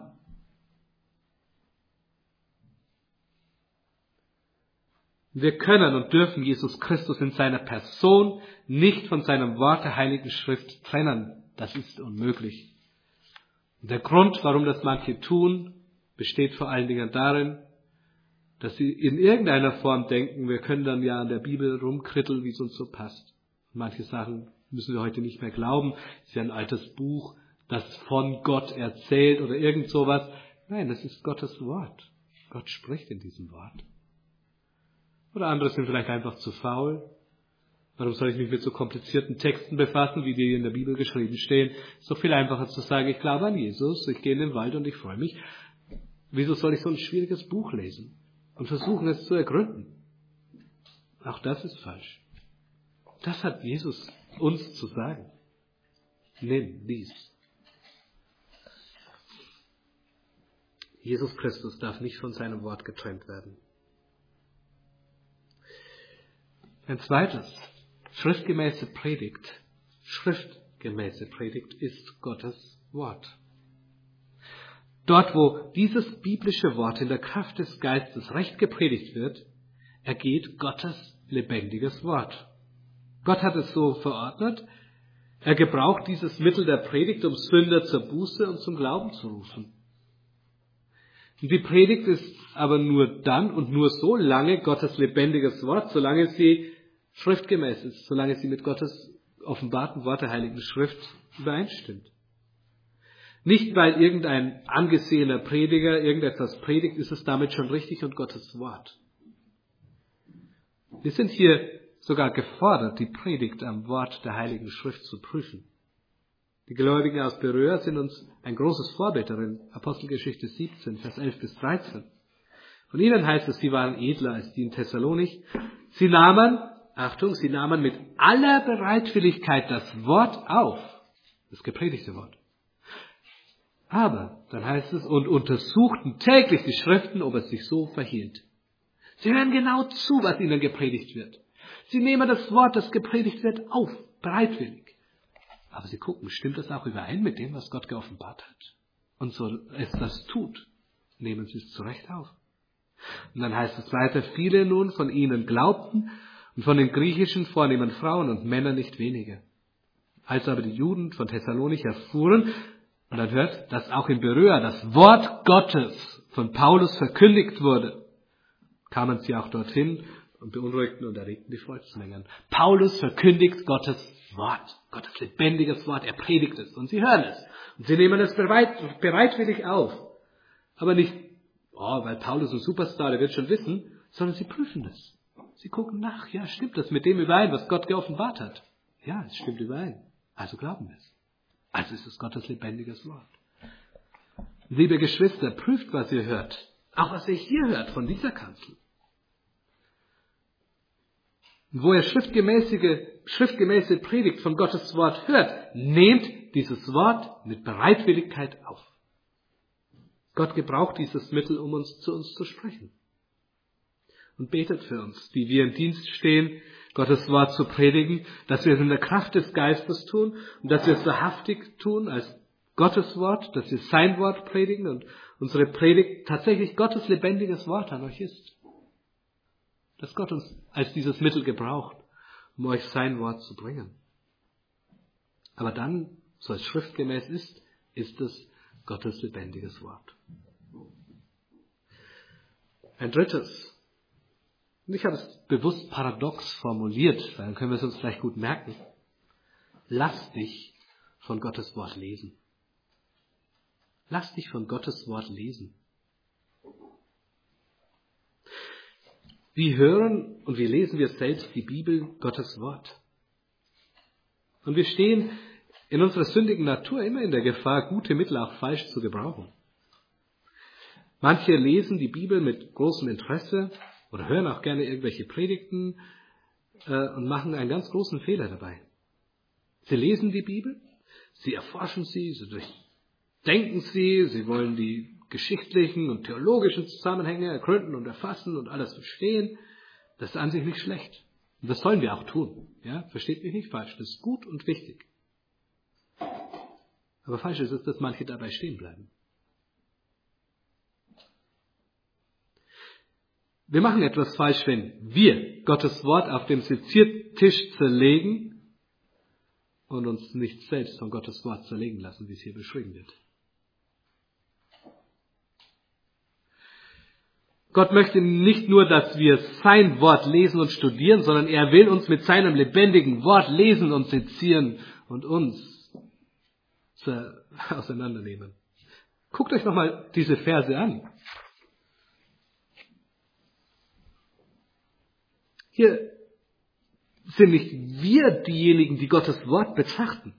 Speaker 1: Wir können und dürfen Jesus Christus in seiner Person nicht von seinem Wort der Heiligen Schrift trennen. Das ist unmöglich. Und der Grund, warum das manche tun, besteht vor allen Dingen darin, dass sie in irgendeiner Form denken, wir können dann ja an der Bibel rumkritteln, wie es uns so passt. Und manche Sachen müssen wir heute nicht mehr glauben. Es ist ja ein altes Buch, das von Gott erzählt oder irgend sowas. Nein, das ist Gottes Wort. Gott spricht in diesem Wort. Oder andere sind vielleicht einfach zu faul. Warum soll ich mich mit so komplizierten Texten befassen, wie die in der Bibel geschrieben stehen? Es ist doch viel einfacher zu sagen, ich glaube an Jesus, ich gehe in den Wald und ich freue mich. Wieso soll ich so ein schwieriges Buch lesen und versuchen, es zu ergründen? Auch das ist falsch. Das hat Jesus uns zu sagen. Nimm dies. Jesus Christus darf nicht von seinem Wort getrennt werden. Ein zweites, schriftgemäße Predigt. Schriftgemäße Predigt ist Gottes Wort. Dort, wo dieses biblische Wort in der Kraft des Geistes recht gepredigt wird, ergeht Gottes lebendiges Wort. Gott hat es so verordnet. Er gebraucht dieses Mittel der Predigt, um Sünder zur Buße und zum Glauben zu rufen. Und die Predigt ist aber nur dann und nur so lange Gottes lebendiges Wort, solange sie schriftgemäß ist, solange sie mit Gottes offenbarten Wort der Heiligen Schrift übereinstimmt. Nicht, weil irgendein angesehener Prediger irgendetwas predigt, ist es damit schon richtig und Gottes Wort. Wir sind hier sogar gefordert, die Predigt am Wort der Heiligen Schrift zu prüfen. Die Gläubigen aus Beröa sind uns ein großes Vorbild darin. Apostelgeschichte 17, Vers 11 bis 13. Von ihnen heißt es, sie waren edler als die in Thessalonich. Sie nahmen mit aller Bereitwilligkeit das Wort auf, das gepredigte Wort. Aber, dann heißt es, und untersuchten täglich die Schriften, ob es sich so verhielt. Sie hören genau zu, was ihnen gepredigt wird. Sie nehmen das Wort, das gepredigt wird, auf, bereitwillig. Aber sie gucken, stimmt das auch überein mit dem, was Gott geoffenbart hat? Und so es das tut, nehmen sie es zurecht auf. Und dann heißt es weiter, viele nun von ihnen glaubten und von den griechischen vornehmen Frauen und Männer nicht wenige. Als aber die Juden von Thessalonich erfuhren, und dann hört, dass auch in Beröa das Wort Gottes von Paulus verkündigt wurde, kamen sie auch dorthin und beunruhigten und erregten die Volksmengen. Paulus verkündigt Gottes Wort, Gottes lebendiges Wort, er predigt es und sie hören es. Und sie nehmen es bereitwillig auf. Aber nicht, weil Paulus ein Superstar, der wird schon wissen, sondern sie prüfen es. Sie gucken nach, ja, stimmt das mit dem überein, was Gott geoffenbart hat? Ja, es stimmt überein. Also glauben wir es. Also ist es Gottes lebendiges Wort. Liebe Geschwister, prüft, was ihr hört. Auch was ihr hier hört von dieser Kanzel. Und wo ihr schriftgemäße Predigt von Gottes Wort hört, nehmt dieses Wort mit Bereitwilligkeit auf. Gott gebraucht dieses Mittel, um zu uns zu sprechen. Und betet für uns, die wir im Dienst stehen, Gottes Wort zu predigen, dass wir es in der Kraft des Geistes tun und dass wir es wahrhaftig tun als Gottes Wort, dass wir sein Wort predigen und unsere Predigt tatsächlich Gottes lebendiges Wort an euch ist. Dass Gott uns als dieses Mittel gebraucht, um euch sein Wort zu bringen. Aber dann, so es schriftgemäß ist es Gottes lebendiges Wort. Ein drittes. Und ich habe es bewusst paradox formuliert, weil dann können wir es uns gleich gut merken. Lass dich von Gottes Wort lesen. Lass dich von Gottes Wort lesen. Wie hören und wie lesen wir selbst die Bibel, Gottes Wort? Und wir stehen in unserer sündigen Natur immer in der Gefahr, gute Mittel auch falsch zu gebrauchen. Manche lesen die Bibel mit großem Interesse oder hören auch gerne irgendwelche Predigten und machen einen ganz großen Fehler dabei. Sie lesen die Bibel, sie erforschen sie durchdenken sie, sie wollen die geschichtlichen und theologischen Zusammenhänge ergründen und erfassen und alles verstehen. Das ist an sich nicht schlecht. Und das sollen wir auch tun. Ja? Versteht mich nicht falsch, das ist gut und wichtig. Aber falsch ist es, dass manche dabei stehen bleiben. Wir machen etwas falsch, wenn wir Gottes Wort auf dem Seziertisch zerlegen und uns nicht selbst von Gottes Wort zerlegen lassen, wie es hier beschrieben wird. Gott möchte nicht nur, dass wir sein Wort lesen und studieren, sondern er will uns mit seinem lebendigen Wort lesen und sezieren und uns auseinandernehmen. Guckt euch nochmal diese Verse an. Hier sind nicht wir diejenigen, die Gottes Wort betrachten.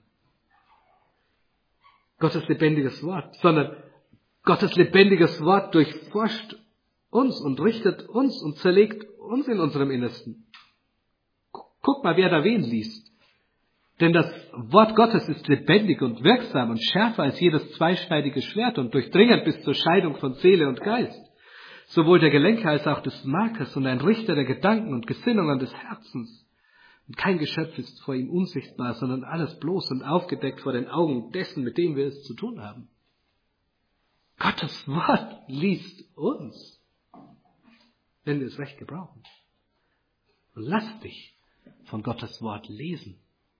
Speaker 1: Gottes lebendiges Wort, sondern Gottes lebendiges Wort durchforscht uns und richtet uns und zerlegt uns in unserem Innersten. Guck mal, wer da wen liest. Denn das Wort Gottes ist lebendig und wirksam und schärfer als jedes zweischneidige Schwert und durchdringend bis zur Scheidung von Seele und Geist. Sowohl der Gelenke als auch des Markes und ein Richter der Gedanken und Gesinnungen des Herzens. Und kein Geschöpf ist vor ihm unsichtbar, sondern alles bloß und aufgedeckt vor den Augen dessen, mit dem wir es zu tun haben. Gottes Wort liest uns, wenn wir es recht gebrauchen. Und lass dich von Gottes Wort lesen.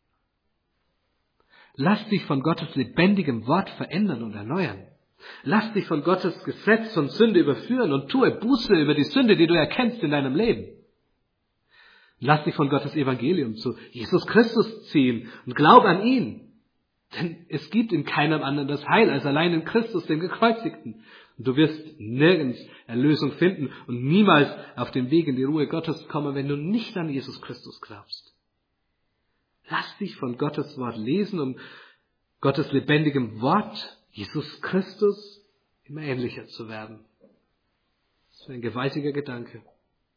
Speaker 1: Lass dich von Gottes lebendigem Wort verändern und erneuern. Lass dich von Gottes Gesetz von Sünde überführen und tue Buße über die Sünde, die du erkennst in deinem Leben. Lass dich von Gottes Evangelium zu Jesus Christus ziehen und glaub an ihn. Denn es gibt in keinem anderen das Heil als allein in Christus, dem Gekreuzigten. Und du wirst nirgends Erlösung finden und niemals auf den Weg in die Ruhe Gottes kommen, wenn du nicht an Jesus Christus glaubst. Lass dich von Gottes Wort lesen, um Gottes lebendigem Wort, Jesus Christus, immer ähnlicher zu werden. Das ist ein gewaltiger Gedanke.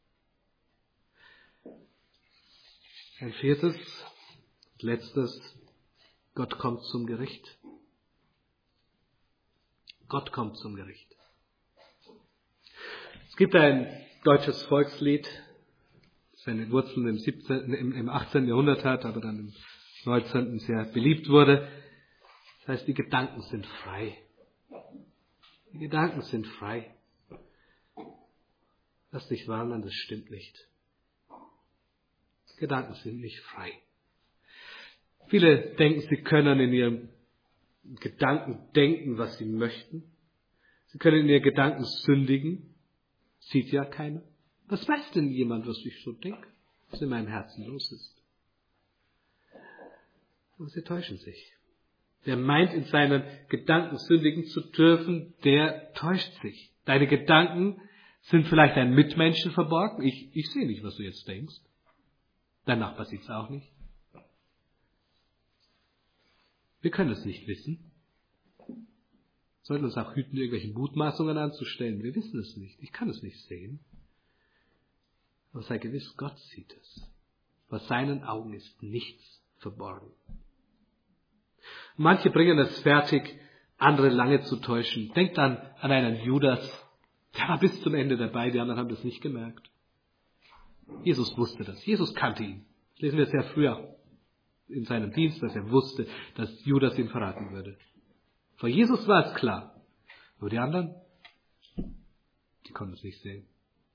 Speaker 1: Ein viertes, letztes, Gott kommt zum Gericht. Gott kommt zum Gericht. Es gibt ein deutsches Volkslied, das seine Wurzeln im 18. Jahrhundert hat, aber dann im 19. sehr beliebt wurde. Das heißt, die Gedanken sind frei. Die Gedanken sind frei. Lass dich warnen, das stimmt nicht. Die Gedanken sind nicht frei. Viele denken, sie können in ihren Gedanken denken, was sie möchten. Sie können in ihren Gedanken sündigen. Sieht ja keiner. Was weiß denn jemand, was ich so denke, was in meinem Herzen los ist? Aber sie täuschen sich. Wer meint, in seinen Gedanken sündigen zu dürfen, der täuscht sich. Deine Gedanken sind vielleicht deinen Mitmenschen verborgen. Ich sehe nicht, was du jetzt denkst. Dein Nachbar sieht es auch nicht. Wir können es nicht wissen. Wir sollten uns auch hüten, irgendwelche Mutmaßungen anzustellen. Wir wissen es nicht. Ich kann es nicht sehen. Aber sei gewiss, Gott sieht es. Vor seinen Augen ist nichts verborgen. Manche bringen es fertig, andere lange zu täuschen. Denkt an einen Judas, der war bis zum Ende dabei, die anderen haben das nicht gemerkt. Jesus wusste das, Jesus kannte ihn. Das lesen wir sehr früh auch in seinem Dienst, dass er wusste, dass Judas ihn verraten würde. Vor Jesus war es klar, aber die anderen, die konnten es nicht sehen.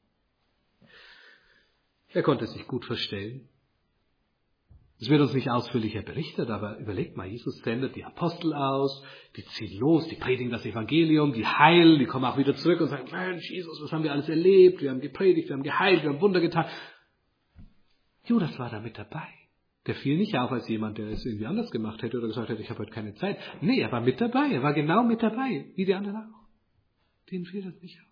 Speaker 1: Er konnte es sich gut verstellen. Es wird uns nicht ausführlicher berichtet, aber überlegt mal, Jesus sendet die Apostel aus, die ziehen los, die predigen das Evangelium, die heilen, die kommen auch wieder zurück und sagen, Mensch, Jesus, was haben wir alles erlebt? Wir haben gepredigt, wir haben geheilt, wir haben Wunder getan. Judas war da mit dabei. Der fiel nicht auf als jemand, der es irgendwie anders gemacht hätte oder gesagt hätte, ich habe heute keine Zeit. Nee, er war mit dabei, er war genau mit dabei, wie die anderen auch. Denen fiel das nicht auf.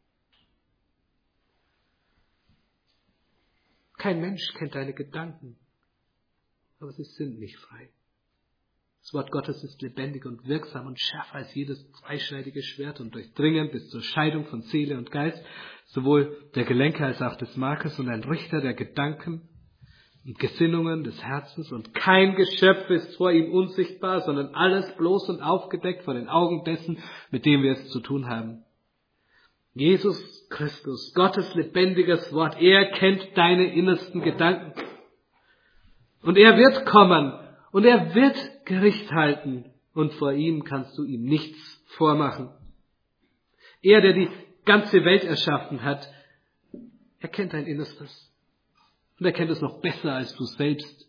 Speaker 1: Kein Mensch kennt deine Gedanken, aber sie sind nicht frei. Das Wort Gottes ist lebendig und wirksam und schärfer als jedes zweischneidige Schwert und durchdringend bis zur Scheidung von Seele und Geist, sowohl der Gelenke als auch des Markes und ein Richter der Gedanken und Gesinnungen des Herzens, und kein Geschöpf ist vor ihm unsichtbar, sondern alles bloß und aufgedeckt vor den Augen dessen, mit dem wir es zu tun haben. Jesus Christus, Gottes lebendiges Wort, er kennt deine innersten Gedanken. Und er wird kommen und er wird Gericht halten, und vor ihm kannst du ihm nichts vormachen. Er, der die ganze Welt erschaffen hat, er kennt dein Innerstes. Und er kennt es noch besser als du selbst.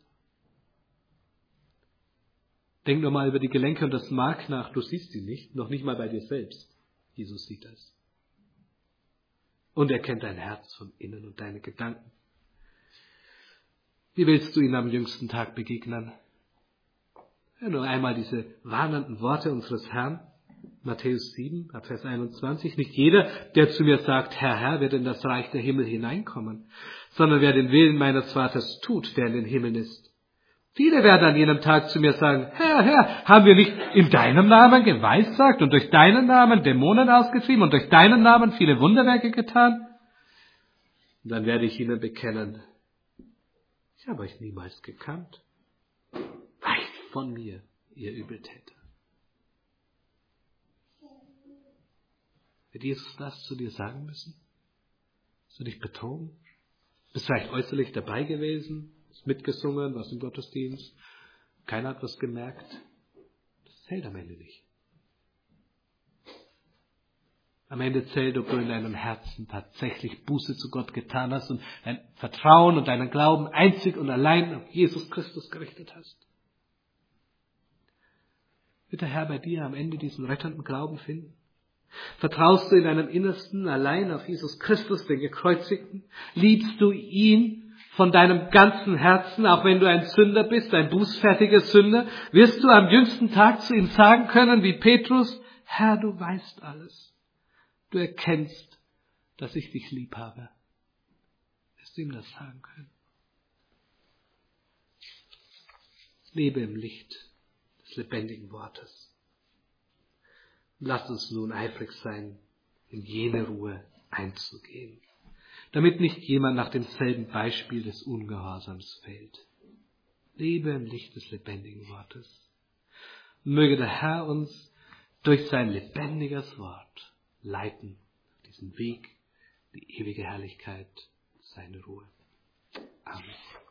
Speaker 1: Denk nur mal über die Gelenke und das Mark nach, du siehst sie nicht, noch nicht mal bei dir selbst. Jesus sieht das. Und er kennt dein Herz von innen und deine Gedanken. Wie willst du ihm am jüngsten Tag begegnen? Ja, nur einmal diese warnenden Worte unseres Herrn, Matthäus 7, Vers 21. Nicht jeder, der zu mir sagt, Herr, Herr, wird in das Reich der Himmel hineinkommen, sondern wer den Willen meines Vaters tut, der in den Himmeln ist. Viele werden an jenem Tag zu mir sagen, Herr, Herr, haben wir nicht in deinem Namen geweissagt und durch deinen Namen Dämonen ausgetrieben und durch deinen Namen viele Wunderwerke getan? Und dann werde ich ihnen bekennen, ich habe euch niemals gekannt. Weicht von mir, ihr Übeltäter. Wird Jesus das zu dir sagen müssen? Hast du dich betrogen? Bist vielleicht äußerlich dabei gewesen? Hast mitgesungen, warst im Gottesdienst? Keiner hat was gemerkt? Das zählt am Ende nicht. Am Ende zählt, ob du in deinem Herzen tatsächlich Buße zu Gott getan hast und dein Vertrauen und deinen Glauben einzig und allein auf Jesus Christus gerichtet hast. Wird der Herr bei dir am Ende diesen rettenden Glauben finden? Vertraust du in deinem Innersten allein auf Jesus Christus, den Gekreuzigten? Liebst du ihn von deinem ganzen Herzen, auch wenn du ein Sünder bist, ein bußfertiger Sünder? Wirst du am jüngsten Tag zu ihm sagen können, wie Petrus, Herr, du weißt alles. Du erkennst, dass ich dich lieb habe. Wirst du ihm das sagen können? Lebe im Licht des lebendigen Wortes. Lasst uns nun eifrig sein, in jene Ruhe einzugehen, damit nicht jemand nach demselben Beispiel des Ungehorsams fällt. Lebe im Licht des lebendigen Wortes. Möge der Herr uns durch sein lebendiges Wort leiten, auf diesen Weg, die ewige Herrlichkeit, seine Ruhe. Amen.